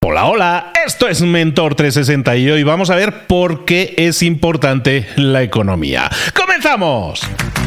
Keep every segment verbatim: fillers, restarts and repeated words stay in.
Hola, hola, esto es Mentor trescientos sesenta y hoy vamos a ver por qué es importante la economía. ¡Comenzamos!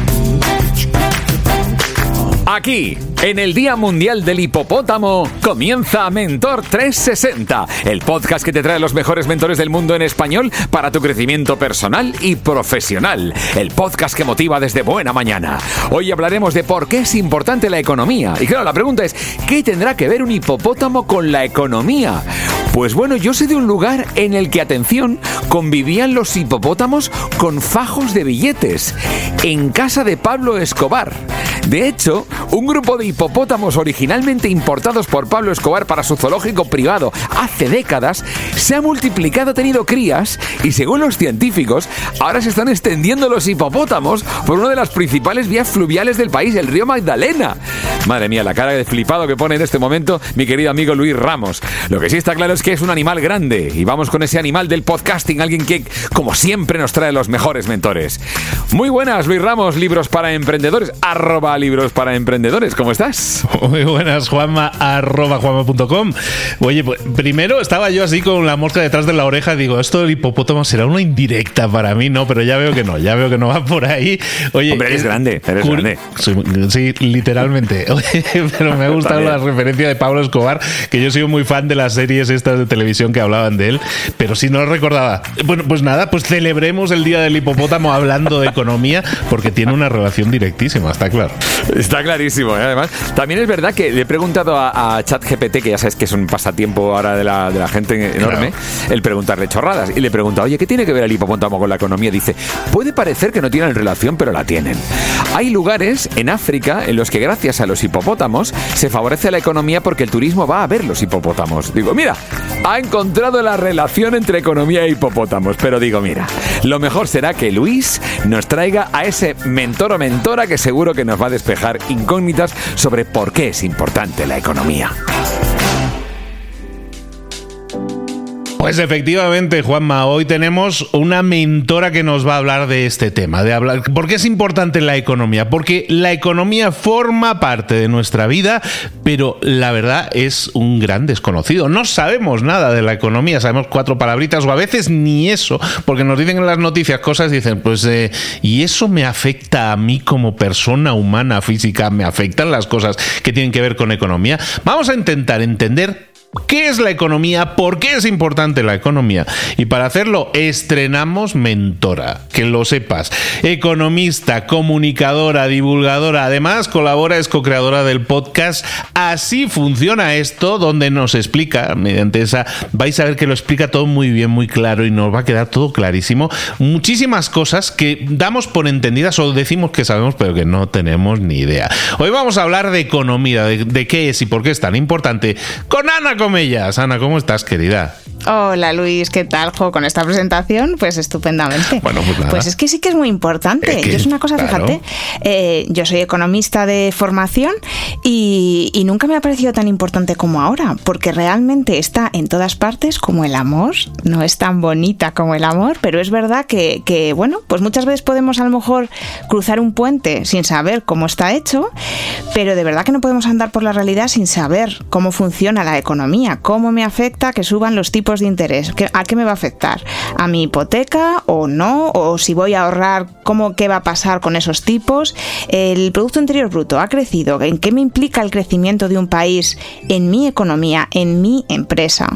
Aquí, en el Día Mundial del Hipopótamo, comienza Mentor trescientos sesenta, el podcast que te trae los mejores mentores del mundo en español para tu crecimiento personal y profesional. El podcast que motiva desde buena mañana. Hoy hablaremos de por qué es importante la economía. Y claro, la pregunta es, ¿qué tendrá que ver un hipopótamo con la economía? Pues bueno, yo sé de un lugar en el que, atención, convivían los hipopótamos con fajos de billetes, en casa de Pablo Escobar. De hecho, un grupo de hipopótamos originalmente importados por Pablo Escobar para su zoológico privado hace décadas se ha multiplicado, ha tenido crías y, según los científicos, ahora se están extendiendo los hipopótamos por una de las principales vías fluviales del país, el río Magdalena. Madre mía, la cara de flipado que pone en este momento mi querido amigo Luis Ramos. Lo que sí está claro es que es un animal grande y vamos con ese animal del podcasting, alguien que, como siempre, nos trae los mejores mentores. Muy buenas, Luis Ramos, libros para emprendedores, arroba libros para emprendedores. ¿Cómo estás? Muy buenas, Juanma, arroba juanma punto com. Oye, pues primero estaba yo así con la mosca detrás de la oreja, digo, esto del hipopótamo será una indirecta para mí, ¿no? Pero ya veo que no, ya veo que no va por ahí. Oye, hombre, eres es, grande, eres cur- grande. Sí, sí, literalmente. Oye, pero me ha gustado la referencia de Pablo Escobar, que yo soy muy fan de las series estas de televisión que hablaban de él, pero sí no lo recordaba. Bueno, pues nada, pues celebremos el Día del Hipopótamo hablando de economía, porque tiene una relación directísima, está claro. Está clarísimo, ¿eh? Además, también es verdad que le he preguntado a, a ChatGPT, que ya sabes que es un pasatiempo ahora de la, de la gente enorme, claro, el preguntarle chorradas. Y le he preguntado, oye, ¿qué tiene que ver el hipopótamo con la economía? Dice, puede parecer que no tienen relación, pero la tienen. Hay lugares en África en los que gracias a los hipopótamos se favorece la economía porque el turismo va a ver los hipopótamos. Digo, mira, ha encontrado la relación entre economía e hipopótamos. Pero digo, mira, lo mejor será que Luis nos traiga a ese mentor o mentora que seguro que nos va a despejar incógnitas sobre por qué es importante la economía. Pues efectivamente, Juanma, hoy tenemos una mentora que nos va a hablar de este tema, de hablar por qué es importante la economía, porque la economía forma parte de nuestra vida, pero la verdad es un gran desconocido. No sabemos nada de la economía, sabemos cuatro palabritas o a veces ni eso, porque nos dicen en las noticias cosas y dicen, pues, eh, ¿y eso me afecta a mí como persona humana, física? ¿Me afectan las cosas que tienen que ver con economía? Vamos a intentar entender ¿qué es la economía? ¿Por qué es importante la economía? Y para hacerlo estrenamos mentora, que lo sepas. Economista, comunicadora, divulgadora, además colabora, es co-creadora del podcast Así Funciona Esto, donde nos explica, mediante esa, vais a ver que lo explica todo muy bien, muy claro y nos va a quedar todo clarísimo. Muchísimas cosas que damos por entendidas o decimos que sabemos pero que no tenemos ni idea. Hoy vamos a hablar de economía, de, de qué es y por qué es tan importante, con Ana Comellas. Ana, ¿cómo estás, querida? Hola, Luis, ¿qué tal? Jo, con esta presentación, pues estupendamente. Bueno, pues nada. Pues es que sí que es muy importante. Es que, yo es una cosa, claro, fíjate, eh, yo soy economista de formación y, y nunca me ha parecido tan importante como ahora, porque realmente está en todas partes como el amor. No es tan bonita como el amor, pero es verdad que, que, bueno, pues muchas veces podemos a lo mejor cruzar un puente sin saber cómo está hecho, pero de verdad que no podemos andar por la realidad sin saber cómo funciona la economía, cómo me afecta que suban los tipos de interés, ¿a qué me va a afectar? ¿A mi hipoteca o no? ¿O si voy a ahorrar, cómo, qué va a pasar con esos tipos? ¿El Producto Interior Bruto ha crecido? ¿En qué me implica el crecimiento de un país en mi economía, en mi empresa?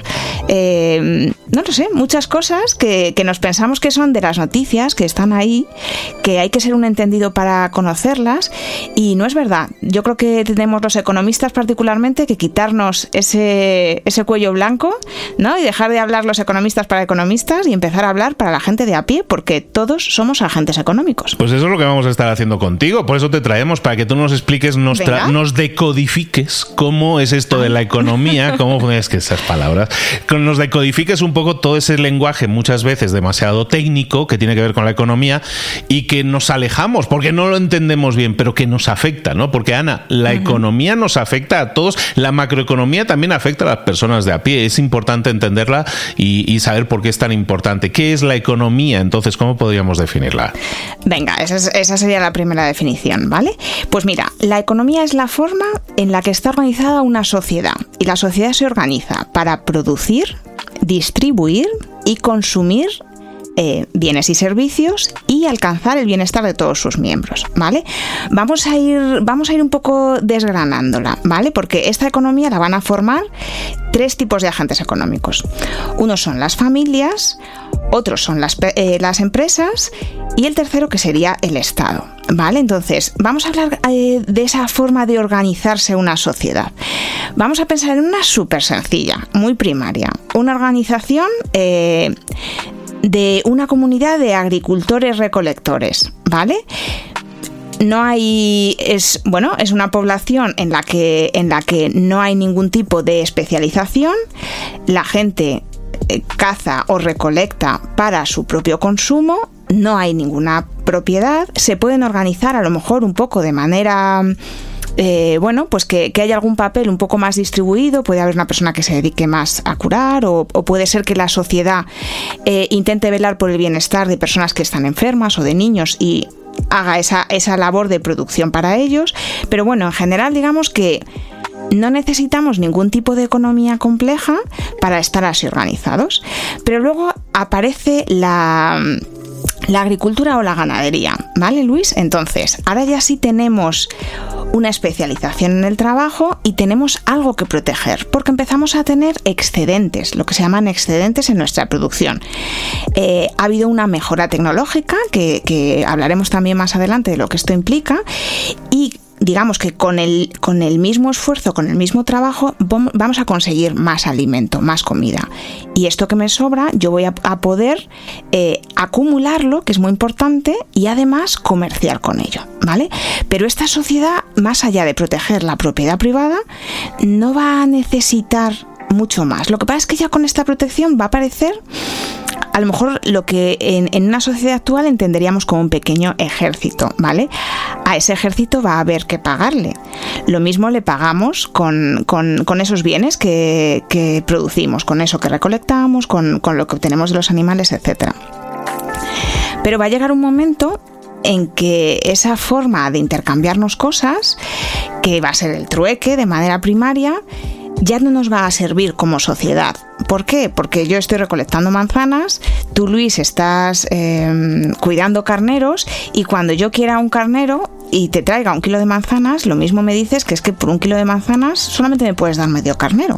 Eh, no lo sé, muchas cosas que, que nos pensamos que son de las noticias, que están ahí, que hay que ser un entendido para conocerlas, y no es verdad. Yo creo que tenemos los economistas particularmente que quitarnos ese, ese cuello blanco, ¿no? Y dejar de hablar los economistas para economistas y empezar a hablar para la gente de a pie, porque todos somos agentes económicos. Pues eso es lo que vamos a estar haciendo contigo, por eso te traemos, para que tú nos expliques, nos, tra- nos decodifiques cómo es esto de la economía, cómo es que esas palabras, nos decodifiques un poco todo ese lenguaje muchas veces demasiado técnico que tiene que ver con la economía y que nos alejamos porque no lo entendemos bien, pero que nos afecta, ¿no? Porque, Ana, la uh-huh. economía nos afecta a todos, la macroeconomía también afecta a las personas de a pie, es importante entenderla perspectiva y, y saber por qué es tan importante. ¿Qué es la economía? Entonces, ¿cómo podríamos definirla? Venga, esa, es, esa sería la primera definición, ¿vale? Pues mira, la economía es la forma en la que está organizada una sociedad. Y la sociedad se organiza para producir, distribuir y consumir Eh, bienes y servicios y alcanzar el bienestar de todos sus miembros, ¿vale? Vamos a ir, vamos a ir un poco desgranándola, ¿vale? Porque esta economía la van a formar tres tipos de agentes económicos. Unos son las familias, otros son las, eh, las empresas y el tercero que sería el Estado, ¿vale? Entonces, vamos a hablar eh, de esa forma de organizarse una sociedad. Vamos a pensar en una súper sencilla, muy primaria. Una organización eh, de una comunidad de agricultores recolectores, ¿vale? No hay, es, bueno, es una población en la que, en la que no hay ningún tipo de especialización. La gente eh, caza o recolecta para su propio consumo. No hay ninguna propiedad. Se pueden organizar a lo mejor un poco de manera... Eh, bueno, pues que, que haya algún papel un poco más distribuido, puede haber una persona que se dedique más a curar o, o puede ser que la sociedad eh, intente velar por el bienestar de personas que están enfermas o de niños y haga esa, esa labor de producción para ellos, pero bueno, en general digamos que no necesitamos ningún tipo de economía compleja para estar así organizados, pero luego aparece la... la agricultura o la ganadería, ¿vale, Luis? Entonces, ahora ya sí tenemos una especialización en el trabajo y tenemos algo que proteger, porque empezamos a tener excedentes, lo que se llaman excedentes en nuestra producción. Eh, ha habido una mejora tecnológica, que, que hablaremos también más adelante de lo que esto implica, y digamos que con el, con el mismo esfuerzo, con el mismo trabajo, vamos a conseguir más alimento, más comida. Y esto que me sobra, yo voy a, a poder eh, acumularlo, que es muy importante, y además comerciar con ello, ¿vale? Pero esta sociedad, más allá de proteger la propiedad privada, no va a necesitar mucho más. Lo que pasa es que ya con esta protección va a aparecer a lo mejor lo que en, en una sociedad actual entenderíamos como un pequeño ejército, ¿vale? A ese ejército va a haber que pagarle. Lo mismo le pagamos con, con, con esos bienes que, que producimos, con eso que recolectamos, con, con lo que obtenemos de los animales, etcétera. Pero va a llegar un momento en que esa forma de intercambiarnos cosas, que va a ser el trueque de manera primaria, ya no nos va a servir como sociedad. ¿Por qué? Porque yo estoy recolectando manzanas, tú, Luis, estás eh, cuidando carneros, y cuando yo quiera un carnero y te traiga un kilo de manzanas, lo mismo me dices que es que por un kilo de manzanas solamente me puedes dar medio carnero.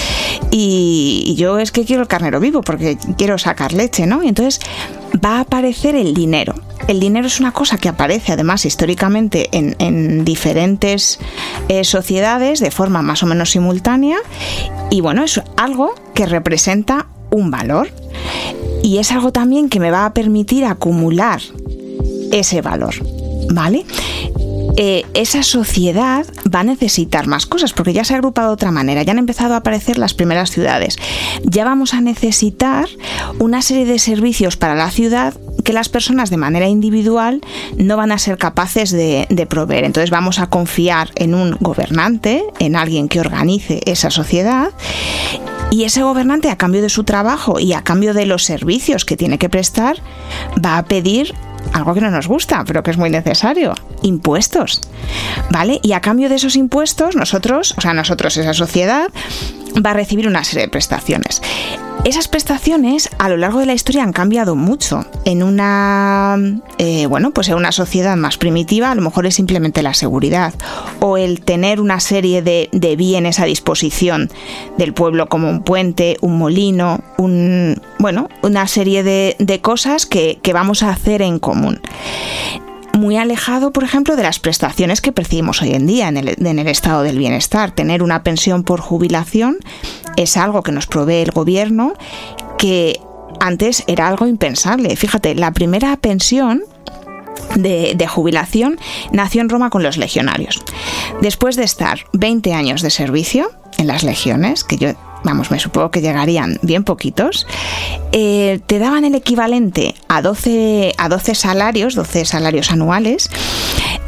Y, y yo es que quiero el carnero vivo porque quiero sacar leche, ¿no? Y entonces va a aparecer el dinero. El dinero es una cosa que aparece además históricamente en, en diferentes eh, sociedades de forma más o menos simultánea, y bueno, es algo que representa un valor y es algo también que me va a permitir acumular ese valor, ¿vale? Eh, esa sociedad va a necesitar más cosas porque ya se ha agrupado de otra manera, ya han empezado a aparecer las primeras ciudades, ya vamos a necesitar una serie de servicios para la ciudad que las personas de manera individual no van a ser capaces de, de proveer. Entonces vamos a confiar en un gobernante, en alguien que organice esa sociedad, y ese gobernante, a cambio de su trabajo y a cambio de los servicios que tiene que prestar, va a pedir algo que no nos gusta, pero que es muy necesario: impuestos, ¿vale? Y a cambio de esos impuestos, nosotros, o sea, nosotros, esa sociedad, va a recibir una serie de prestaciones. Esas prestaciones a lo largo de la historia han cambiado mucho. En una, eh, bueno, pues en una sociedad más primitiva, a lo mejor es simplemente la seguridad o el tener una serie de, de bienes a disposición del pueblo, como un puente, un molino, un, bueno, una serie de, de cosas que, que vamos a hacer en común. Muy alejado, por ejemplo, de las prestaciones que percibimos hoy en día en el, en el estado del bienestar. Tener una pensión por jubilación es algo que nos provee el gobierno, que antes era algo impensable. Fíjate, la primera pensión de, de jubilación nació en Roma con los legionarios. Después de estar veinte años de servicio en las legiones, que yo, vamos, me supongo que llegarían bien poquitos, eh, te daban el equivalente a doce, a doce salarios, doce salarios anuales,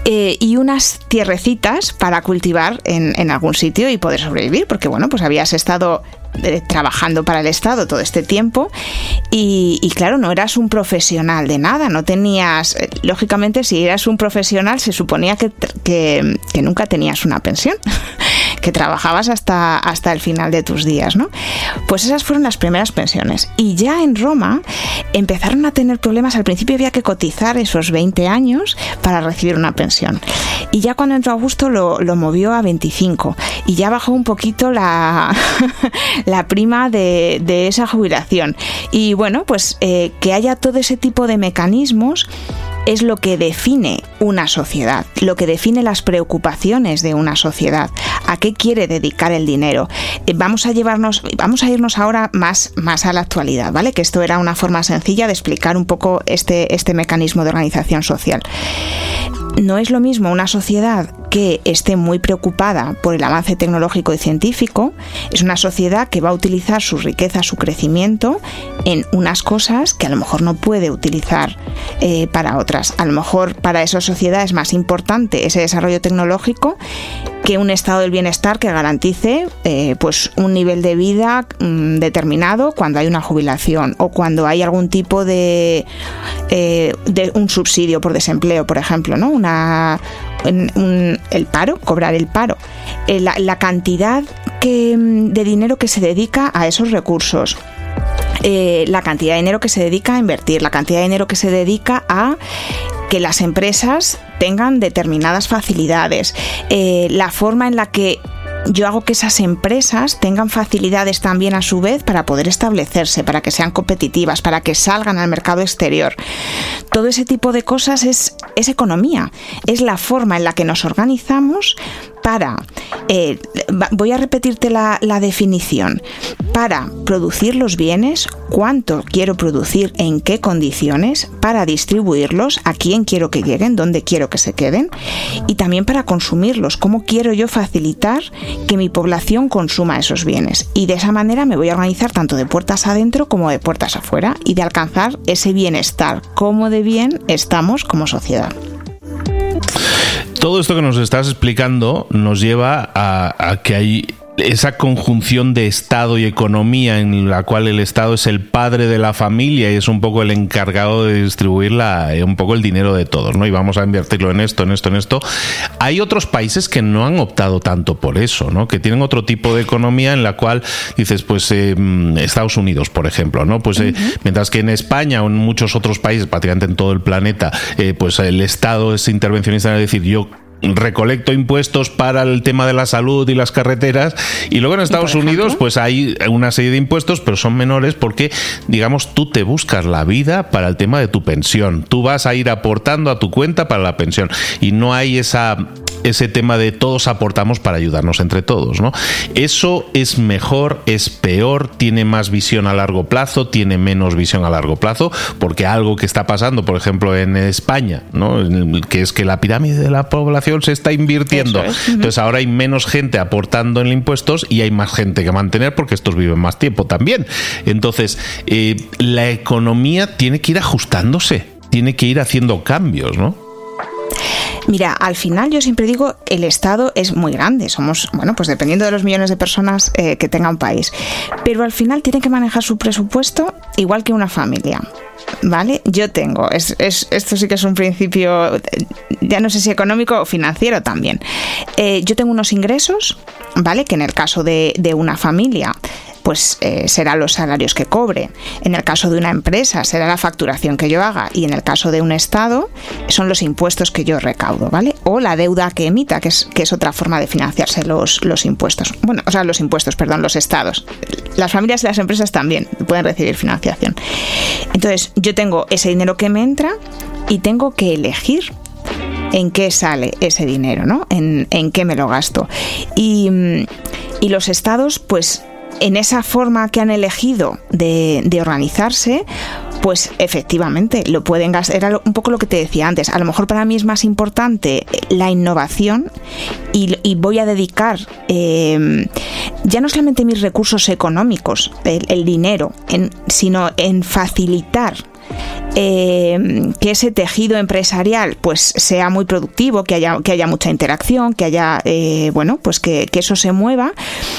eh, y unas tierrecitas para cultivar en, en algún sitio y poder sobrevivir, porque bueno, pues habías estado eh, trabajando para el Estado todo este tiempo y, y claro, no eras un profesional de nada, no tenías, eh, lógicamente si eras un profesional se suponía que, que, que nunca tenías una pensión, que trabajabas hasta, hasta el final de tus días, ¿no? Pues esas fueron las primeras pensiones. Y ya en Roma empezaron a tener problemas. Al principio había que cotizar esos veinte años para recibir una pensión. Y ya cuando entró Augusto lo, lo movió a veinticinco. Y ya bajó un poquito la, la prima de, de esa jubilación. Y bueno, pues eh, que haya todo ese tipo de mecanismos es lo que define una sociedad, lo que define las preocupaciones de una sociedad, a qué quiere dedicar el dinero. Vamos a llevarnos, vamos a irnos ahora más, más a la actualidad, ¿vale? Que esto era una forma sencilla de explicar un poco este, este mecanismo de organización social. No es lo mismo una sociedad que esté muy preocupada por el avance tecnológico y científico, es una sociedad que va a utilizar su riqueza, su crecimiento en unas cosas que a lo mejor no puede utilizar eh, para otras. A lo mejor para esa sociedad es más importante ese desarrollo tecnológico que un estado del bienestar que garantice eh, pues un nivel de vida mm, determinado cuando hay una jubilación o cuando hay algún tipo de, eh, de un subsidio por desempleo, por ejemplo, ¿no? Una, un, un, el paro, cobrar el paro, eh, la, la cantidad que, de dinero que se dedica a esos recursos. Eh, la cantidad de dinero que se dedica a invertir, la cantidad de dinero que se dedica a que las empresas tengan determinadas facilidades, eh, la forma en la que yo hago que esas empresas tengan facilidades también a su vez para poder establecerse, para que sean competitivas, para que salgan al mercado exterior. Todo ese tipo de cosas es, es economía, es la forma en la que nos organizamos para, eh, voy a repetirte la, la definición, para producir los bienes, cuánto quiero producir, en qué condiciones, para distribuirlos, a quién quiero que lleguen, dónde quiero que se queden, y también para consumirlos, cómo quiero yo facilitar que mi población consuma esos bienes. Y de esa manera me voy a organizar tanto de puertas adentro como de puertas afuera y de alcanzar ese bienestar, cómo de bien estamos como sociedad. Todo esto que nos estás explicando nos lleva a, a que hay esa conjunción de Estado y economía en la cual el Estado es el padre de la familia y es un poco el encargado de distribuir la, un poco el dinero de todos, ¿no? Y vamos a invertirlo en esto, en esto, en esto. Hay otros países que no han optado tanto por eso, ¿no? Que tienen otro tipo de economía en la cual dices, pues eh, Estados Unidos, por ejemplo, ¿no? Pues eh, uh-huh. Mientras que en España o en muchos otros países, prácticamente en todo el planeta, eh, pues el Estado es intervencionista, es decir, yo recolecto impuestos para el tema de la salud y las carreteras, y luego en Estados Unidos pues hay una serie de impuestos, pero son menores porque, digamos, tú te buscas la vida para el tema de tu pensión, tú vas a ir aportando a tu cuenta para la pensión y no hay esa ese tema de todos aportamos para ayudarnos entre todos, ¿no? Eso es mejor, es peor, tiene más visión a largo plazo, tiene menos visión a largo plazo, porque algo que está pasando, por ejemplo, en España, ¿no? Que es que la pirámide de la población se está invirtiendo. Es. Entonces ahora hay menos gente aportando en impuestos y hay más gente que mantener porque estos viven más tiempo también. Entonces, eh, la economía tiene que ir ajustándose, tiene que ir haciendo cambios, ¿no? Mira, al final yo siempre digo, el Estado es muy grande, somos, bueno, pues dependiendo de los millones de personas eh, que tenga un país, pero al final tiene que manejar su presupuesto igual que una familia, ¿vale? Yo tengo, es, es, esto sí que es un principio, ya no sé si económico o financiero también, eh, yo tengo unos ingresos, ¿vale? Que en el caso de, de una familia, pues eh, serán los salarios que cobre. En el caso de una empresa será la facturación que yo haga, y en el caso de un Estado son los impuestos que yo recaudo, ¿vale? O la deuda que emita, que es, que es otra forma de financiarse los, los impuestos. Bueno, o sea, los impuestos, perdón, los estados. Las familias y las empresas también pueden recibir financiación. Entonces, yo tengo ese dinero que me entra y tengo que elegir en qué sale ese dinero, ¿no? En, en qué me lo gasto. Y, y los estados, pues, en esa forma que han elegido de, de organizarse, pues efectivamente lo pueden gastar. Era un poco lo que te decía antes. A lo mejor para mí es más importante la innovación y, y voy a dedicar eh, ya no solamente mis recursos económicos, el, el dinero, en, sino en facilitar Eh, que ese tejido empresarial pues sea muy productivo, que haya, que haya mucha interacción, que haya eh, bueno, pues que, que eso se mueva,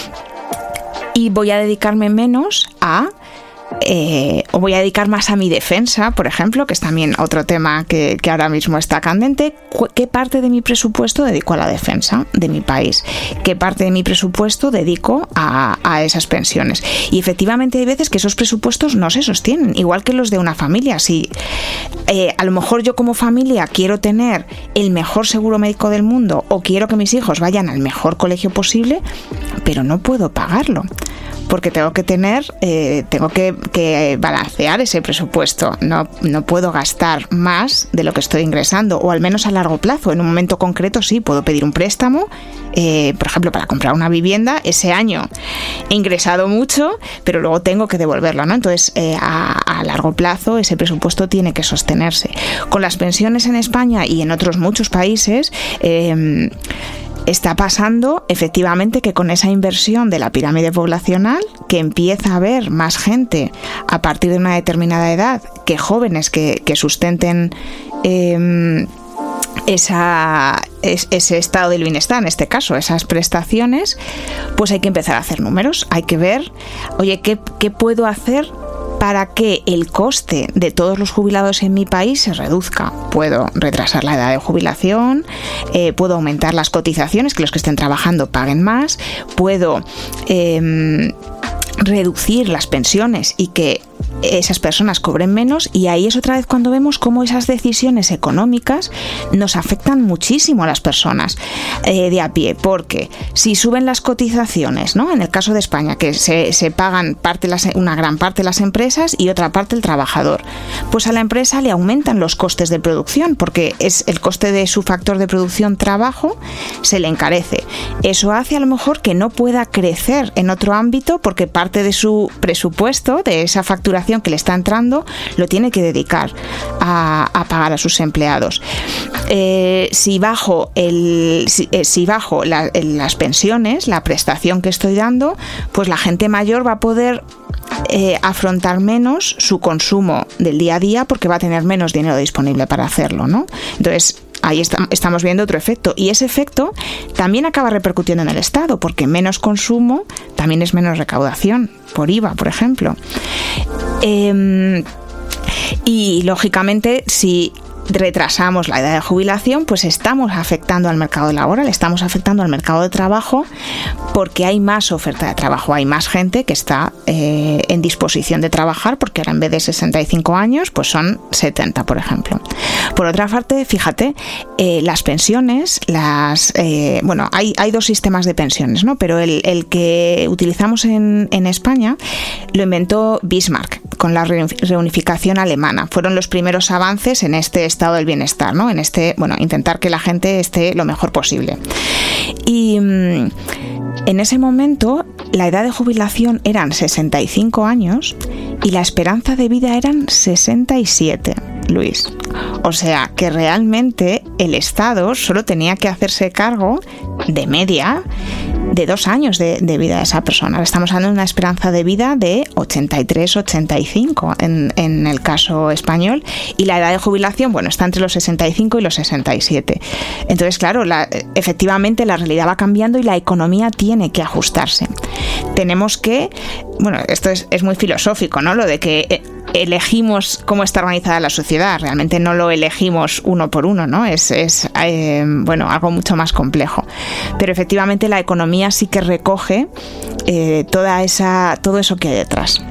y voy a dedicarme menos a Eh, o voy a dedicar más a mi defensa, por ejemplo, que es también otro tema que, que ahora mismo está candente. ¿Qué parte de mi presupuesto dedico a la defensa de mi país? ¿Qué parte de mi presupuesto dedico a, a esas pensiones? Y efectivamente hay veces que esos presupuestos no se sostienen, igual que los de una familia. Si eh, a lo mejor yo como familia quiero tener el mejor seguro médico del mundo o quiero que mis hijos vayan al mejor colegio posible, pero no puedo pagarlo, porque tengo que tener, eh, tengo que, que balancear ese presupuesto. No, no puedo gastar más de lo que estoy ingresando, o al menos a largo plazo. En un momento concreto sí, puedo pedir un préstamo, eh, por ejemplo, para comprar una vivienda. Ese año he ingresado mucho, pero luego tengo que devolverlo, ¿no? Entonces, eh, a, a largo plazo ese presupuesto tiene que sostenerse. Con las pensiones en España y en otros muchos países, eh, está pasando efectivamente que con esa inversión de la pirámide poblacional, que empieza a haber más gente a partir de una determinada edad que jóvenes que, que sustenten eh, esa, es, ese estado del bienestar, en este caso, esas prestaciones, pues hay que empezar a hacer números. Hay que ver, oye, ¿qué, qué puedo hacer para que el coste de todos los jubilados en mi país se reduzca? Puedo retrasar la edad de jubilación, eh, puedo aumentar las cotizaciones, que los que estén trabajando paguen más, puedo eh, reducir las pensiones y que esas personas cobren menos, y ahí es otra vez cuando vemos cómo esas decisiones económicas nos afectan muchísimo a las personas eh, de a pie, porque si suben las cotizaciones, ¿no? En el caso de España, que se, se pagan parte las, una gran parte de las empresas y otra parte el trabajador, pues a la empresa le aumentan los costes de producción, porque es el coste de su factor de producción trabajo, se le encarece. Eso hace a lo mejor que no pueda crecer en otro ámbito, porque parte de su presupuesto, de esa facturación que le está entrando, lo tiene que dedicar a, a pagar a sus empleados. Eh, si bajo el si, eh, si bajo la, las pensiones, la prestación que estoy dando, pues la gente mayor va a poder eh, afrontar menos su consumo del día a día, porque va a tener menos dinero disponible para hacerlo, ¿no? Entonces, ahí está, estamos viendo otro efecto, y ese efecto también acaba repercutiendo en el Estado, porque menos consumo también es menos recaudación por I V A, por ejemplo. Eh, y lógicamente, si retrasamos la edad de jubilación, pues estamos afectando al mercado laboral, estamos afectando al mercado de trabajo, porque hay más oferta de trabajo, hay más gente que está eh, en disposición de trabajar, porque ahora en vez de sesenta y cinco años, pues son setenta, por ejemplo. Por otra parte, fíjate, eh, las pensiones, las eh, bueno, hay, hay dos sistemas de pensiones, ¿no? Pero el, el que utilizamos en, en España lo inventó Bismarck con la reunificación alemana. Fueron los primeros avances en este estado del bienestar, ¿no? En este, bueno, intentar que la gente esté lo mejor posible. Y mmm, en ese momento la edad de jubilación eran sesenta y cinco años y la esperanza de vida eran sesenta y siete, Luis. O sea que realmente el Estado solo tenía que hacerse cargo de media de dos años de, de vida de esa persona. Estamos hablando de una esperanza de vida de ochenta y tres, ochenta y cinco en, en el caso español, y la edad de jubilación, bueno, está entre los sesenta y cinco y los sesenta y siete. Entonces, claro, la, efectivamente la realidad va cambiando y la economía tiene que ajustarse. Tenemos que, bueno, esto es, es muy filosófico, ¿no? Lo de que elegimos cómo está organizada la sociedad. Realmente no lo elegimos uno por uno, ¿no? Es, es eh, bueno, algo mucho más complejo. Pero efectivamente la economía sí que recoge eh, toda esa, todo eso que hay detrás.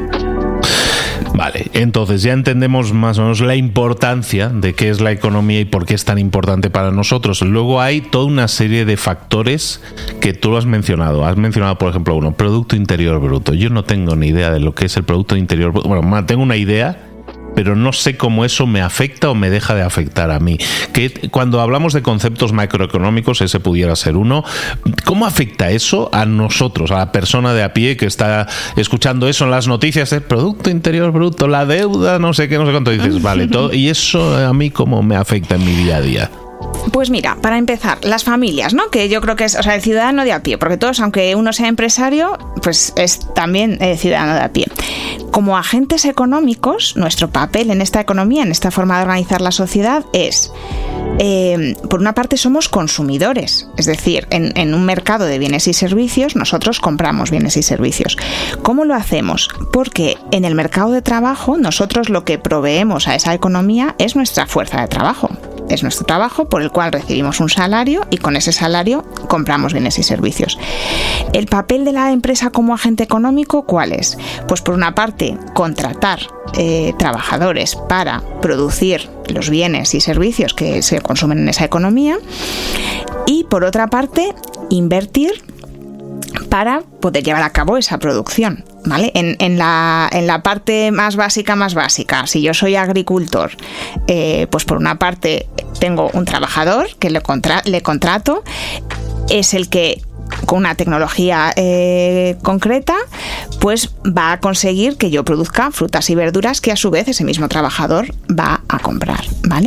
Vale, entonces ya entendemos más o menos la importancia de qué es la economía y por qué es tan importante para nosotros. Luego hay toda una serie de factores que tú lo has mencionado. Has mencionado, por ejemplo, uno, Producto Interior Bruto. Yo no tengo ni idea de lo que es el Producto Interior Bruto. Bueno, tengo una idea, pero no sé cómo eso me afecta o me deja de afectar a mí. Que cuando hablamos de conceptos macroeconómicos, ese pudiera ser uno. ¿Cómo afecta eso a nosotros, a la persona de a pie que está escuchando eso en las noticias? El Producto Interior Bruto, la deuda, no sé qué, no sé cuánto. Dices, vale, todo. ¿Y eso a mí cómo me afecta en mi día a día? Pues mira, para empezar, las familias, ¿no? Que yo creo que es, o sea, el ciudadano de a pie, porque todos, aunque uno sea empresario, pues es también eh, ciudadano de a pie. Como agentes económicos, nuestro papel en esta economía, en esta forma de organizar la sociedad, es, eh, por una parte, somos consumidores, es decir, en, en un mercado de bienes y servicios, nosotros compramos bienes y servicios. ¿Cómo lo hacemos? Porque en el mercado de trabajo, nosotros lo que proveemos a esa economía es nuestra fuerza de trabajo. Es nuestro trabajo por el cual recibimos un salario y con ese salario compramos bienes y servicios. ¿El papel de la empresa como agente económico cuál es? Pues por una parte, contratar eh, trabajadores para producir los bienes y servicios que se consumen en esa economía y por otra parte, invertir para poder llevar a cabo esa producción, ¿vale? En, en, la, en la parte más básica, más básica, si yo soy agricultor, eh, pues por una parte tengo un trabajador que le, contra, le contrato, es el que con una tecnología eh, concreta, pues va a conseguir que yo produzca frutas y verduras que a su vez ese mismo trabajador va a comprar, ¿vale?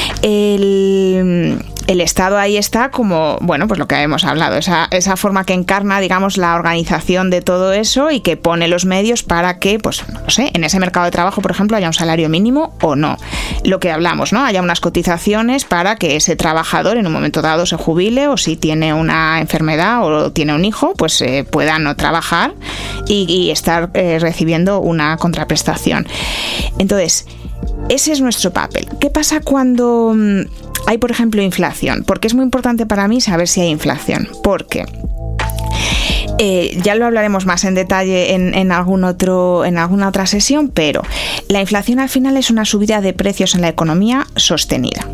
El, el Estado ahí está como, bueno, pues lo que hemos hablado, esa, esa forma que encarna, digamos, la organización de todo eso y que pone los medios para que, pues, no sé, en ese mercado de trabajo, por ejemplo, haya un salario mínimo o no. Lo que hablamos, ¿no? Haya unas cotizaciones para que ese trabajador en un momento dado se jubile o si tiene una enfermedad o tiene un hijo, pues eh, pueda no trabajar y, y estar eh, recibiendo una contraprestación. Entonces, ese es nuestro papel. ¿Qué pasa cuando hay, por ejemplo, inflación? Porque es muy importante para mí saber si hay inflación. Porque eh, ya lo hablaremos más en detalle en, en, algún otro, en alguna otra sesión, pero la inflación al final es una subida de precios en la economía sostenida.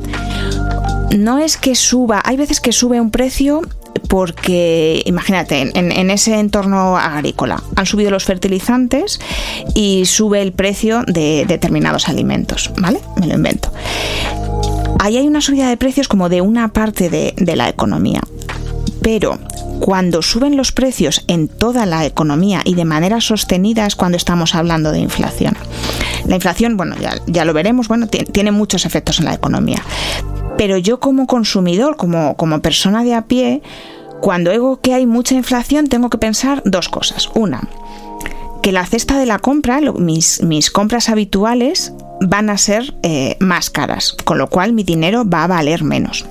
No es que suba, hay veces que sube un precio porque, imagínate, en, en ese entorno agrícola han subido los fertilizantes y sube el precio de determinados alimentos, ¿vale? Me lo invento. Ahí hay una subida de precios como de una parte de, de la economía, pero cuando suben los precios en toda la economía y de manera sostenida es cuando estamos hablando de inflación. La inflación, bueno, ya, ya lo veremos, bueno, t- tiene muchos efectos en la economía. Pero yo como consumidor, como, como persona de a pie, cuando oigo que hay mucha inflación, tengo que pensar dos cosas. Una, que la cesta de la compra, lo, mis, mis compras habituales, van a ser eh, más caras, con lo cual mi dinero va a valer menos.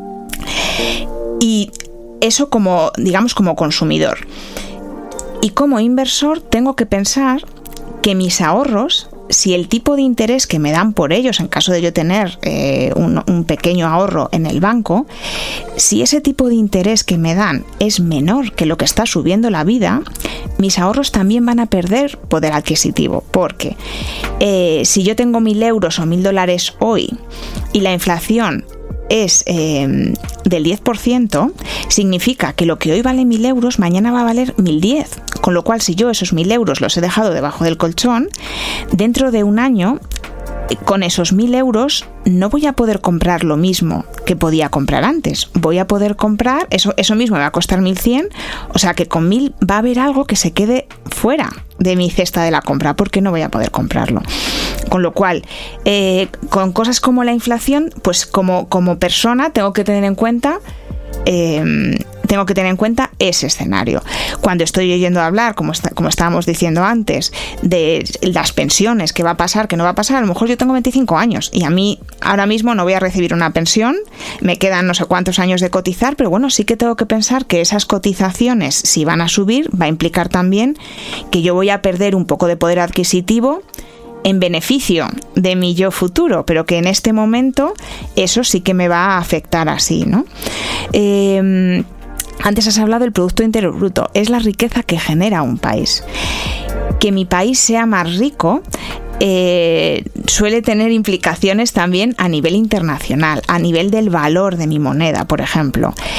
Y eso como, digamos, como consumidor. Y como inversor tengo que pensar que mis ahorros, si el tipo de interés que me dan por ellos, en caso de yo tener eh, un, un pequeño ahorro en el banco, si ese tipo de interés que me dan es menor que lo que está subiendo la vida, mis ahorros también van a perder poder adquisitivo, porque eh, si yo tengo mil euros o mil dólares hoy y la inflación es eh, del diez por ciento, significa que lo que hoy vale mil euros, mañana va a valer mil diez. Con lo cual, si yo esos mil euros los he dejado debajo del colchón, dentro de un año, con esos mil euros, no voy a poder comprar lo mismo que podía comprar antes. Voy a poder comprar, eso, eso mismo me va a costar mil cien, o sea que con mil va a haber algo que se quede fuera de mi cesta de la compra, porque no voy a poder comprarlo. Con lo cual, eh, con cosas como la inflación, pues como, como persona tengo que tener en cuenta eh, tengo que tener en cuenta ese escenario. Cuando estoy oyendo hablar, como, está, como estábamos diciendo antes, de las pensiones, qué va a pasar, qué no va a pasar, a lo mejor yo tengo veinticinco años y a mí ahora mismo no voy a recibir una pensión, me quedan no sé cuántos años de cotizar, pero bueno, sí que tengo que pensar que esas cotizaciones, si van a subir, va a implicar también que yo voy a perder un poco de poder adquisitivo en beneficio de mi yo futuro, pero que en este momento eso sí que me va a afectar así, ¿no? Eh, antes has hablado del Producto Interior Bruto, es la riqueza que genera un país. Que mi país sea más rico eh, suele tener implicaciones también a nivel internacional, a nivel del valor de mi moneda, por ejemplo.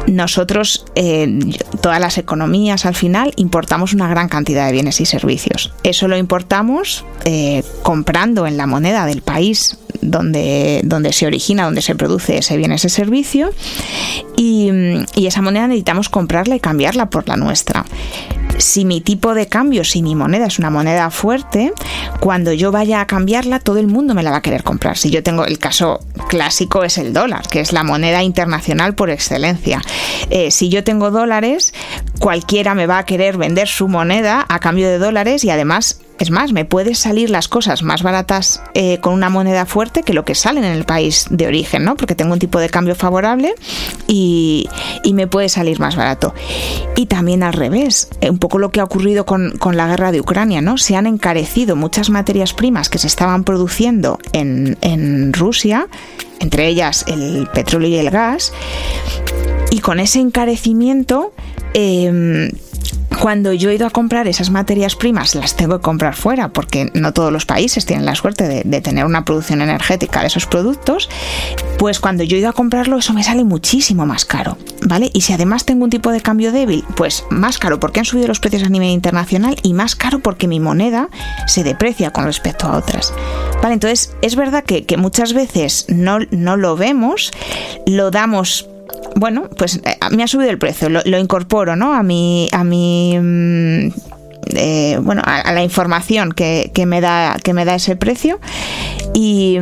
nosotros, eh, todas las economías al final, importamos una gran cantidad de bienes y servicios. Eso lo importamos eh, comprando en la moneda del país donde, donde se origina, donde se produce ese bien, ese servicio, y, y esa moneda necesitamos comprarla y cambiarla por la nuestra. Si mi tipo de cambio, si mi moneda es una moneda fuerte, cuando yo vaya a cambiarla, todo el mundo me la va a querer comprar. Si yo tengo, el caso clásico es el dólar, que es la moneda internacional por excelencia. Eh, si yo tengo dólares, cualquiera me va a querer vender su moneda a cambio de dólares, y además, es más, me pueden salir las cosas más baratas eh, con una moneda fuerte que lo que salen en el país de origen, ¿no? Porque tengo un tipo de cambio favorable y, y me puede salir más barato. Y también al revés, eh, un poco lo que ha ocurrido con, con la guerra de Ucrania, ¿no? Se han encarecido muchas materias primas que se estaban produciendo en, en Rusia, entre ellas el petróleo y el gas, y con ese encarecimiento, eh, cuando yo he ido a comprar esas materias primas, las tengo que comprar fuera, porque no todos los países tienen la suerte de, de tener una producción energética de esos productos. Pues cuando yo he ido a comprarlo, eso me sale muchísimo más caro, ¿vale? Y si además tengo un tipo de cambio débil, pues más caro porque han subido los precios a nivel internacional, y más caro porque mi moneda se deprecia con respecto a otras, ¿vale? Entonces, es verdad que, que muchas veces no, no lo vemos, lo damos... Bueno, pues eh, me ha subido el precio, lo, lo incorporo, ¿no? A mi, a mi, mmm, eh, bueno, a, a la información que, que me da, que me da ese precio, y,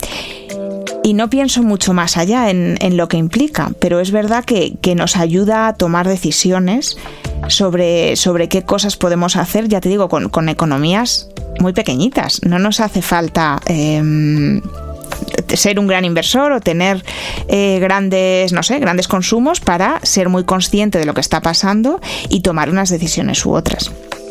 y no pienso mucho más allá en, en lo que implica, pero es verdad que, que nos ayuda a tomar decisiones sobre, sobre qué cosas podemos hacer, ya te digo, con, con economías muy pequeñitas. No nos hace falta Eh, ser un gran inversor o tener eh, grandes, no sé, grandes consumos para ser muy consciente de lo que está pasando y tomar unas decisiones u otras.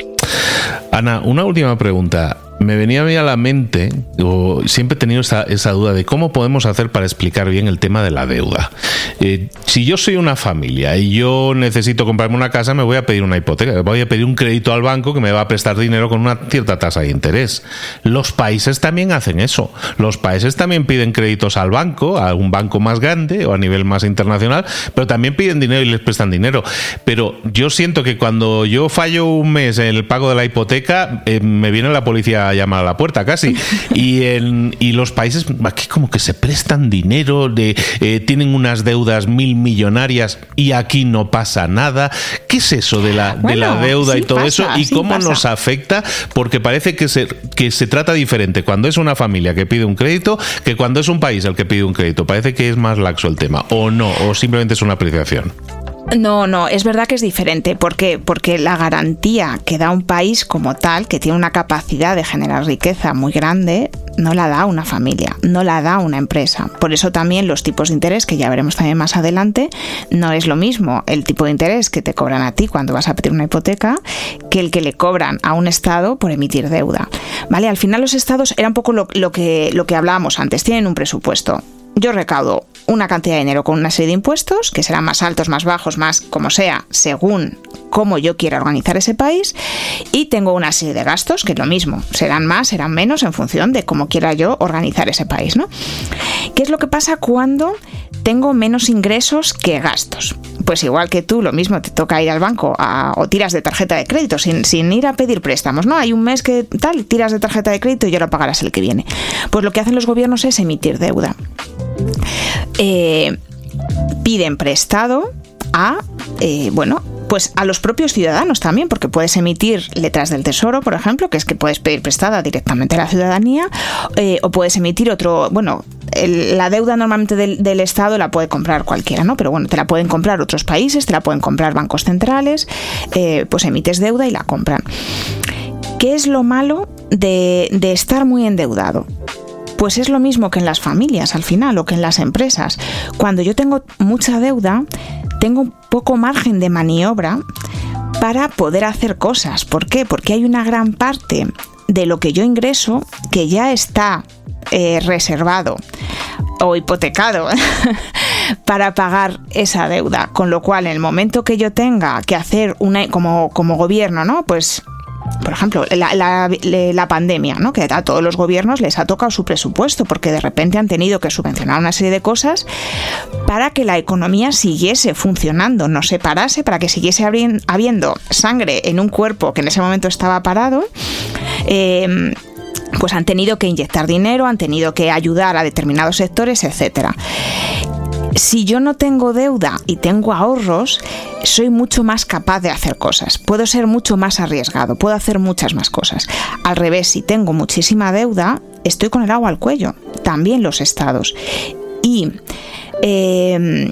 Ana, una última pregunta. Me venía a mí a la mente, o siempre he tenido esa, esa duda de cómo podemos hacer para explicar bien el tema de la deuda. Eh, si yo soy una familia y yo necesito comprarme una casa, me voy a pedir una hipoteca, voy a pedir un crédito al banco que me va a prestar dinero con una cierta tasa de interés. Los países también hacen eso. Los países también piden créditos al banco, a un banco más grande o a nivel más internacional, pero también piden dinero y les prestan dinero. Pero yo siento que cuando yo fallo un mes en el pago de la hipoteca, eh, me viene la policía a llamar a la puerta casi, y en y los países aquí como que se prestan dinero, de eh, tienen unas deudas mil millonarias y aquí no pasa nada. ¿Qué es eso de la, bueno, de la deuda sí y todo pasa, eso? ¿Y sí cómo pasa. Nos afecta? Porque parece que se, que se trata diferente cuando es una familia que pide un crédito que cuando es un país el que pide un crédito. Parece que es más laxo el tema, o no, o simplemente es una apreciación. No, no, es verdad que es diferente. ¿Por qué? Porque la garantía que da un país como tal, que tiene una capacidad de generar riqueza muy grande, no la da una familia, no la da una empresa. Por eso también los tipos de interés, que ya veremos también más adelante, no es lo mismo el tipo de interés que te cobran a ti cuando vas a pedir una hipoteca que el que le cobran a un Estado por emitir deuda. ¿Vale? Al final los Estados, era un poco lo, lo que, lo que hablábamos antes, tienen un presupuesto. Yo recaudo una cantidad de dinero con una serie de impuestos, que serán más altos, más bajos, más como sea, según cómo yo quiera organizar ese país, y tengo una serie de gastos, que es lo mismo, serán más, serán menos, en función de cómo quiera yo organizar ese país, ¿no? ¿Qué es lo que pasa cuando tengo menos ingresos que gastos? Pues igual que tú, lo mismo, te toca ir al banco a, o tiras de tarjeta de crédito sin, sin ir a pedir préstamos, ¿no? Hay un mes que tal, tiras de tarjeta de crédito y ya lo pagarás el que viene. Pues lo que hacen los gobiernos es emitir deuda. Eh, piden prestado a, eh, bueno, pues a los propios ciudadanos también, porque puedes emitir letras del Tesoro, por ejemplo, que es que puedes pedir prestada directamente a la ciudadanía, eh, o puedes emitir otro, bueno, el, la deuda normalmente del, del Estado la puede comprar cualquiera, ¿no? Pero bueno, te la pueden comprar otros países, te la pueden comprar bancos centrales, eh, pues emites deuda y la compran. ¿Qué es lo malo de, de estar muy endeudado? Pues es lo mismo que en las familias al final, o que en las empresas. Cuando yo tengo mucha deuda, tengo poco margen de maniobra para poder hacer cosas. ¿Por qué? Porque hay una gran parte de lo que yo ingreso que ya está eh, reservado o hipotecado para pagar esa deuda. Con lo cual, en el momento que yo tenga que hacer una, como, como gobierno, ¿no? Pues por ejemplo, la, la, la pandemia, ¿no? Que a todos los gobiernos les ha tocado su presupuesto porque de repente han tenido que subvencionar una serie de cosas para que la economía siguiese funcionando, no se parase, para que siguiese habiendo sangre en un cuerpo que en ese momento estaba parado. Eh, pues han tenido que inyectar dinero, han tenido que ayudar a determinados sectores, etcétera. Si yo no tengo deuda y tengo ahorros, soy mucho más capaz de hacer cosas. Puedo ser mucho más arriesgado, puedo hacer muchas más cosas. Al revés, si tengo muchísima deuda, estoy con el agua al cuello. También los estados. Y eh,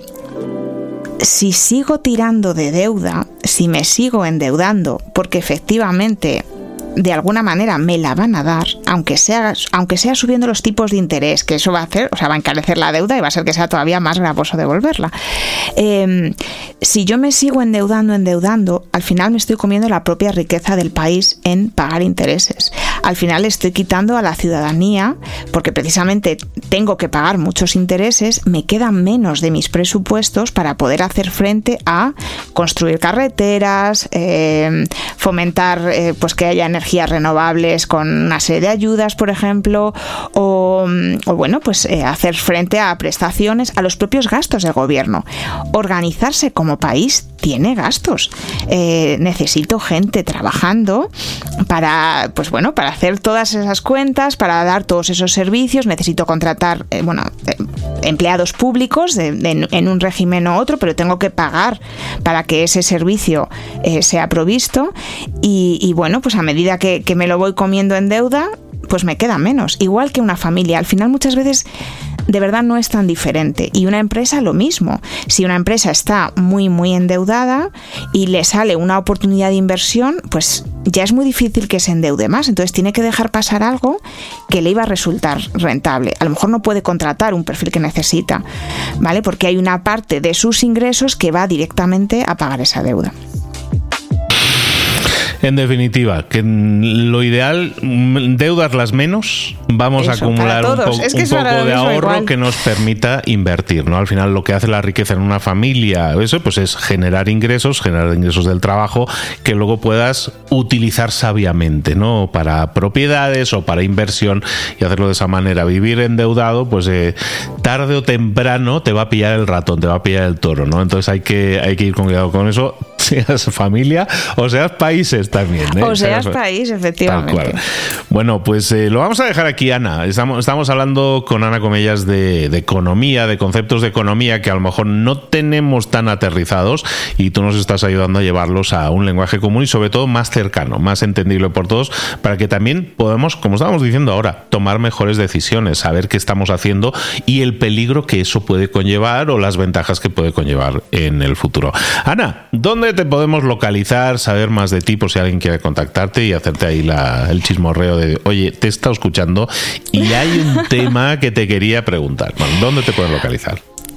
si sigo tirando de deuda, si me sigo endeudando, porque efectivamente de alguna manera me la van a dar, aunque sea, aunque sea subiendo los tipos de interés, que eso va a hacer, o sea, va a encarecer la deuda y va a hacer que sea todavía más gravoso devolverla. Eh, si yo me sigo endeudando, endeudando, al final me estoy comiendo la propia riqueza del país en pagar intereses. Al final estoy quitando a la ciudadanía, porque precisamente tengo que pagar muchos intereses, me quedan menos de mis presupuestos para poder hacer frente a construir carreteras, eh, fomentar eh, pues que haya energía energías renovables con una serie de ayudas, por ejemplo, o, o bueno, pues eh, hacer frente a prestaciones, a los propios gastos del gobierno. Organizarse como país tiene gastos. Eh, necesito gente trabajando para, pues bueno, para hacer todas esas cuentas, para dar todos esos servicios. Necesito contratar, eh, bueno, eh, empleados públicos de, de, en un régimen u otro, pero tengo que pagar para que ese servicio eh, sea provisto. Y, y bueno, pues a medida que, que me lo voy comiendo en deuda, pues me queda menos. Igual que una familia. Al final muchas veces de verdad no es tan diferente. Y una empresa lo mismo. Si una empresa está muy muy endeudada y le sale una oportunidad de inversión, pues ya es muy difícil que se endeude más. Entonces tiene que dejar pasar algo que le iba a resultar rentable. A lo mejor no puede contratar un perfil que necesita, ¿vale? Porque hay una parte de sus ingresos que va directamente a pagar esa deuda. En definitiva, que lo ideal, deudas las menos, vamos Eso, a acumular un, po- es que un poco de ahorro igual. Que nos permita invertir, ¿no? Al final lo que hace la riqueza en una familia, eso pues es generar ingresos, generar ingresos del trabajo que luego puedas utilizar sabiamente, ¿no? Para propiedades o para inversión y hacerlo de esa manera. Vivir endeudado, pues eh, tarde o temprano te va a pillar el ratón, te va a pillar el toro, ¿no? Entonces hay que, hay que ir con cuidado con eso, seas familia o seas países también, ¿eh? O seas país, efectivamente. Bueno, pues eh, lo vamos a dejar aquí, Ana. Estamos, estamos hablando con Ana Comellas de, de economía, de conceptos de economía que a lo mejor no tenemos tan aterrizados y tú nos estás ayudando a llevarlos a un lenguaje común y sobre todo más cercano, más entendible por todos, para que también podamos, como estábamos diciendo ahora, tomar mejores decisiones, saber qué estamos haciendo y el peligro que eso puede conllevar o las ventajas que puede conllevar en el futuro. Ana, ¿dónde te podemos localizar, saber más de ti por si alguien quiere contactarte y hacerte ahí la, el chismorreo de, oye, te he estado escuchando y hay un tema que te quería preguntar? Bueno, ¿dónde te puedes localizar?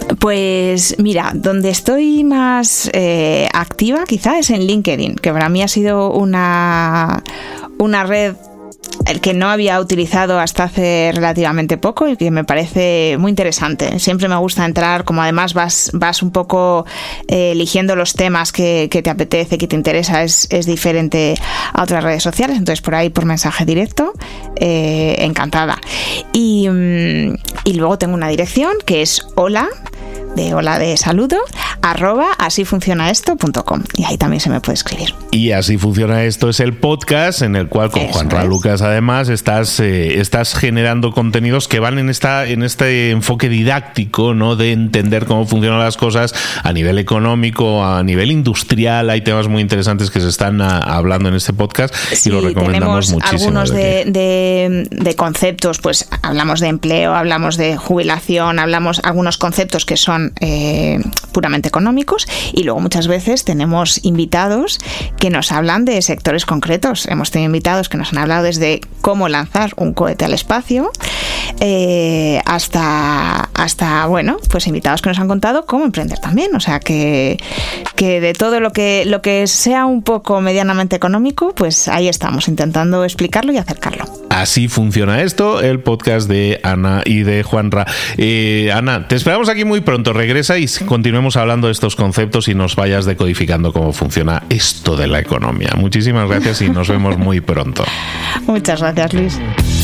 Pues mira, donde estoy más eh, activa quizá es en LinkedIn, que para mí ha sido una, una red el que no había utilizado hasta hace relativamente poco y que me parece muy interesante. Siempre me gusta entrar, como además vas, vas un poco eh, eligiendo los temas que, que te apetece, que te interesa, es, es diferente a otras redes sociales, entonces por ahí por mensaje directo, eh, encantada. Y, y luego tengo una dirección que es hola, de hola de saludo, arroba así funciona esto punto com, y ahí también se me puede escribir. Y Así Funciona Esto es el podcast en el cual con Eso Juan Ra Lucas además estás, eh, estás generando contenidos que van en esta en este enfoque didáctico, ¿no? De entender cómo funcionan las cosas a nivel económico, a nivel industrial. Hay temas muy interesantes que se están a, hablando en este podcast sí, y lo recomendamos muchísimo. Algunos de, de, de conceptos, pues hablamos de empleo, hablamos de jubilación, hablamos algunos conceptos que son eh, puramente económicos, y luego muchas veces tenemos invitados que nos hablan de sectores concretos. Hemos tenido invitados que nos han hablado desde cómo lanzar un cohete al espacio eh, hasta, hasta, bueno, pues invitados que nos han contado cómo emprender también. O sea que, que de todo lo que, lo que sea un poco medianamente económico, pues ahí estamos intentando explicarlo y acercarlo. Así funciona esto, el podcast de Ana y de Juanra. Eh, Ana, te esperamos aquí muy pronto. Regresa y continuemos hablando de estos conceptos y nos vayas decodificando cómo funciona esto de la economía. Muchísimas gracias y nos vemos muy pronto. Muchas gracias, Luis.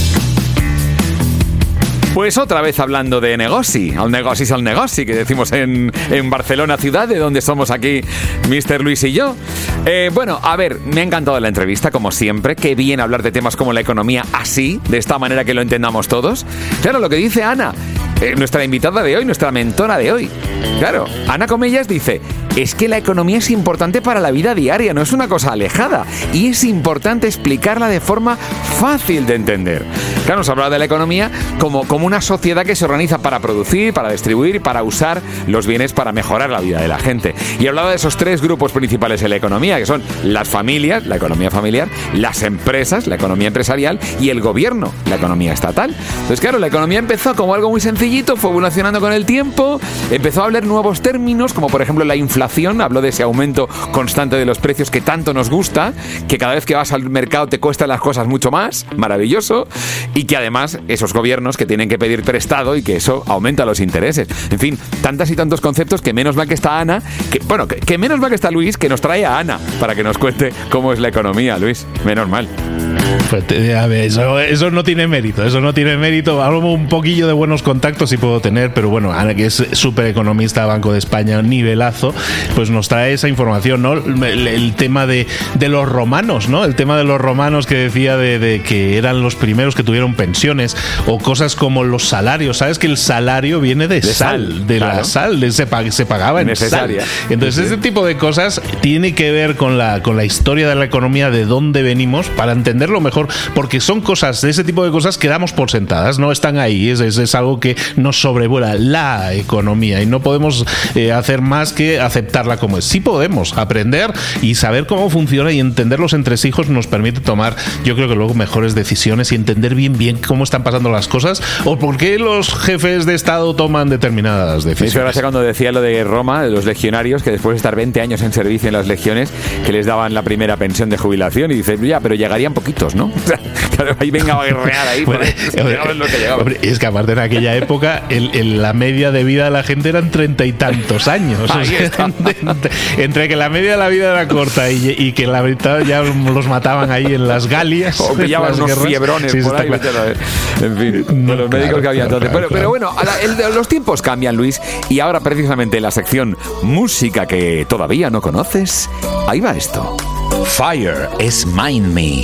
Pues otra vez hablando de negoci, al negoci es al negoci, que decimos en, en Barcelona ciudad, de donde somos aquí mister Luis y yo. Eh, bueno, a ver, me ha encantado la entrevista, como siempre. Qué bien hablar de temas como la economía así, de esta manera que lo entendamos todos. Claro, lo que dice Ana, eh, nuestra invitada de hoy, nuestra mentora de hoy. Claro, Ana Comellas dice, es que la economía es importante para la vida diaria, no es una cosa alejada. Y es importante explicarla de forma fácil de entender. Claro, nos habla de la economía como, como una sociedad que se organiza para producir, para distribuir y para usar los bienes para mejorar la vida de la gente. Y hablaba de esos tres grupos principales en la economía, que son las familias, la economía familiar, las empresas, la economía empresarial, y el gobierno, la economía estatal. Entonces, claro, la economía empezó como algo muy sencillito, fue evolucionando con el tiempo, empezó a hablar nuevos términos, como por ejemplo la inflación, habló de ese aumento constante de los precios que tanto nos gusta, que cada vez que vas al mercado te cuestan las cosas mucho más, maravilloso, y que además esos gobiernos que tienen que pedir prestado y que eso aumenta los intereses. En fin, tantas y tantos conceptos que menos mal que está Ana, que, bueno, que, que menos mal que está Luis, que nos trae a Ana para que nos cuente cómo es la economía, Luis. Menos mal. Pues, a ver, eso, eso no tiene mérito, eso no tiene mérito. Hablo un poquillo de buenos contactos sí puedo tener, pero bueno, Ana, que es súper economista, Banco de España, nivelazo, pues nos trae esa información, ¿no? El, el tema de, de los romanos, ¿no? El tema de los romanos que decía de, de que eran los primeros que tuvieron pensiones, o cosas como los salarios. Sabes que el salario viene de, de sal, sal, de claro. la sal, de, se, se pagaba en necesaria. Sal. Entonces, sí, sí. Este tipo de cosas tiene que ver con la, con la historia de la economía, de dónde venimos, para entenderlo mejor, porque son cosas, de ese tipo de cosas que damos por sentadas, no están ahí, es, es, es algo que nos sobrevuela la economía y no podemos eh, hacer más que aceptarla como es. Sí podemos aprender y saber cómo funciona y entender los entresijos nos permite tomar, yo creo que luego mejores decisiones y entender bien bien cómo están pasando las cosas o por qué los jefes de Estado toman determinadas decisiones. Me hizo cuando decía lo de Roma, de los legionarios, que después de estar veinte años en servicio en las legiones, que les daban la primera pensión de jubilación y dice, ya, pero llegarían poquitos, ¿no? Claro, ahí venga a guerrear ahí. Bueno, hombre, lo que llegaba. Hombre, es que aparte en aquella época el, el, la media de vida de la gente eran treinta y tantos años. O sea, entre, entre que la media de la vida era corta y, y que la mitad ya los mataban ahí en las Galias. O pillaban unos guerras. Fiebrones sí, por ahí. Claro. En fin, no, los médicos claro, que había entonces. Claro, pero, claro. pero bueno, el, los tiempos cambian, Luis, y ahora precisamente en la sección música que todavía no conoces, ahí va esto. Fire is Mind Me.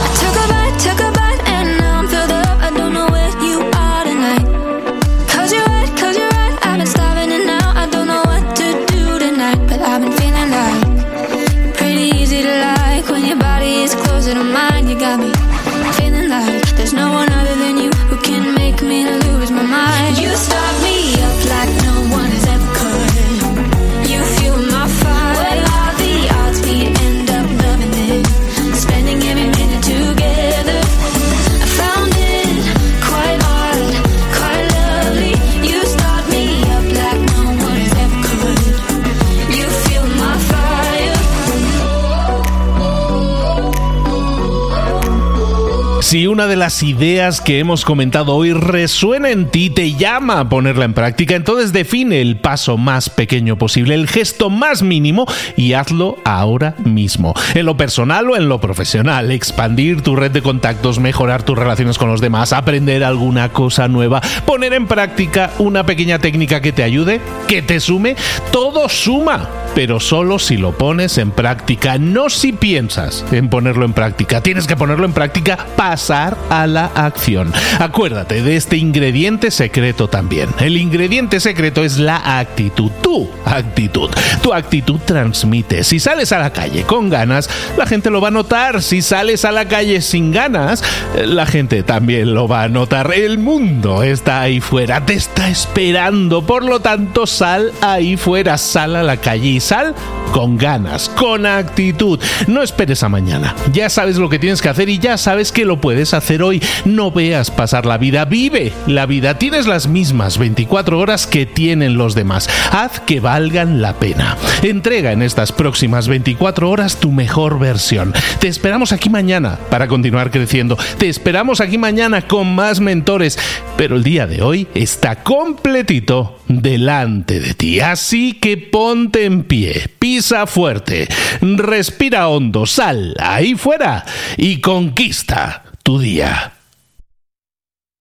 Si una de las ideas que hemos comentado hoy resuena en ti, te llama a ponerla en práctica, entonces define el paso más pequeño posible, el gesto más mínimo y hazlo ahora mismo. En lo personal o en lo profesional, expandir tu red de contactos, mejorar tus relaciones con los demás, aprender alguna cosa nueva, poner en práctica una pequeña técnica que te ayude, que te sume, todo suma. Pero solo si lo pones en práctica, no si piensas en ponerlo en práctica. Tienes que ponerlo en práctica, pasar a la acción. Acuérdate de este ingrediente secreto también. El ingrediente secreto es la actitud, tu actitud. Tu actitud transmite. Si sales a la calle con ganas, la gente lo va a notar. Si sales a la calle sin ganas, la gente también lo va a notar. El mundo está ahí fuera, te está esperando. Por lo tanto, sal ahí fuera, sal a la calle y y sal con ganas, con actitud. No esperes a mañana. Ya sabes lo que tienes que hacer y ya sabes que lo puedes hacer hoy. No veas pasar la vida, vive la vida. Tienes las mismas veinticuatro horas que tienen los demás. Haz que valgan la pena. Entrega en estas próximas veinticuatro horas tu mejor versión. Te esperamos aquí mañana para continuar creciendo. Te esperamos aquí mañana con más mentores. Pero el día de hoy está completito delante de ti. Así que ponte en pie, pisa fuerte, respira hondo, sal ahí fuera y conquista tu día.